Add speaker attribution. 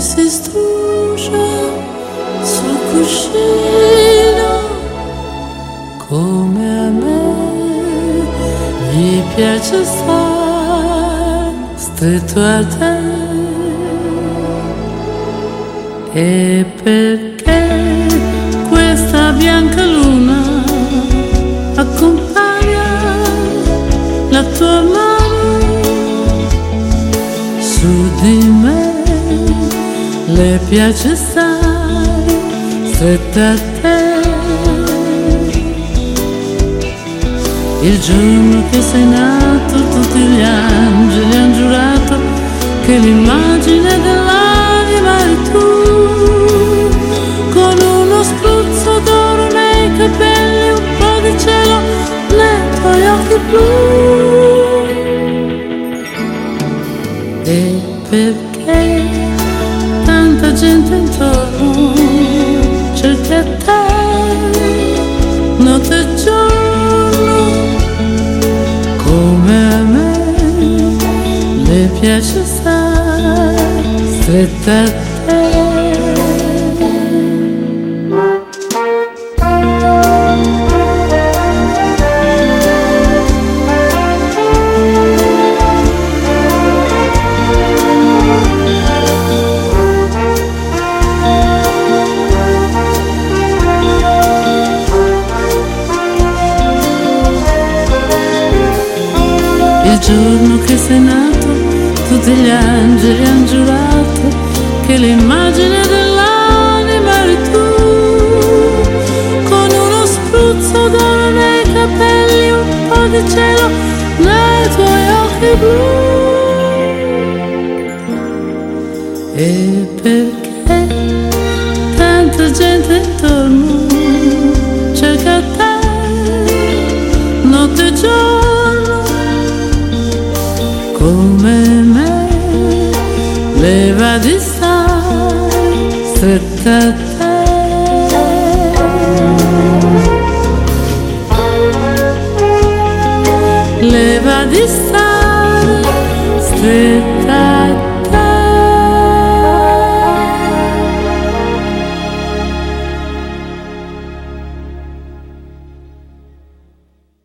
Speaker 1: si struscia sul cuscino come a me gli piace stare stretto a te. E perché questa bianca luna accompagna la tua mano su di me, le piace stare stretta a te. Il giorno che sei nato tutti gli angeli han giurato che l'immagine dell'anima eri tu, con uno spruzzo d'oro nei capelli, un po' di cielo nei tuoi occhi blu. E perché tanta gente intorno cerca te, notte e giorno, come a me le piace stare stretta a te. Il giorno che sei nato tutti gli angeli han giurato che l'immagine dell'anima eri tu, con uno spruzzo d'oro nei capelli, un po' di cielo nei tuoi occhi blu. E perché tanta gente intorno cerca te, notte e giorno, come me le va di stare stretta a te. Le va di stare stretta a te.